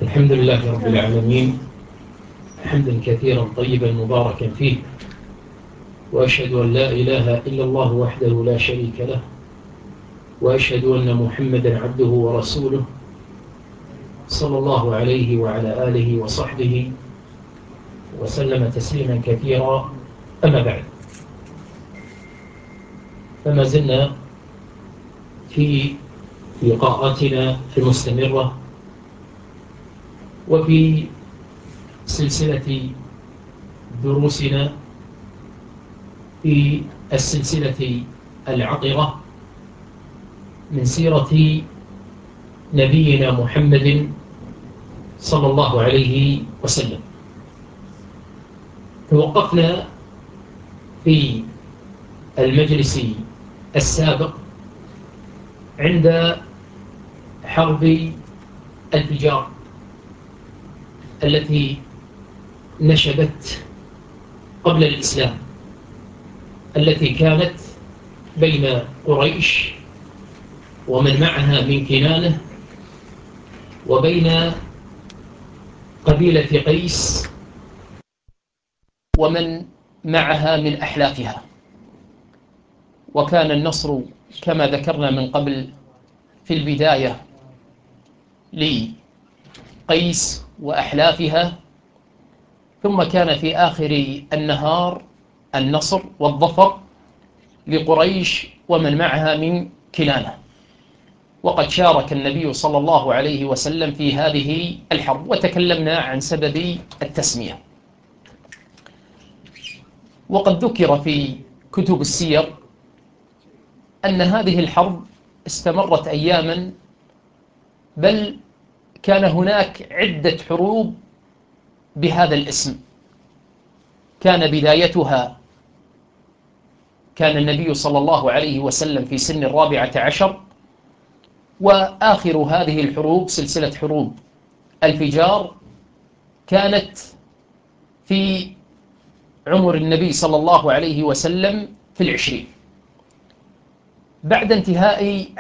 الحمد لله رب العالمين، حمدا كثيرا طيبا مباركا فيه، وأشهد أن لا إله إلا الله وحده لا شريك له، وأشهد أن محمدا عبده ورسوله صلى الله عليه وعلى آله وصحبه وسلم تسليما كثيرا. أما بعد، فما زلنا في لقاءاتنا المستمرة وفي سلسلة دروسنا في السلسلة العطرة من سيرة نبينا محمد صلى الله عليه وسلم. توقفنا في المجلس السابق عند حرب الفجار التي نشبت قبل الإسلام، التي كانت بين قريش ومن معها من كنانة وبين قبيلة قيس ومن معها من أحلافها. وكان النصر كما ذكرنا من قبل في البداية لقيس وأحلافها، ثم كان في آخر النهار النصر والظفر لقريش ومن معها من كنانة. وقد شارك النبي صلى الله عليه وسلم في هذه الحرب، وتكلمنا عن سبب التسمية. وقد ذكر في كتب السير أن هذه الحرب استمرت أياما، بل كان هناك عدة حروب بهذا الاسم. كان بدايتها كان النبي صلى الله عليه وسلم في سن 14، وآخر هذه الحروب سلسلة حروب الفجار كانت في عمر النبي صلى الله عليه وسلم في 20. بعد انتهاء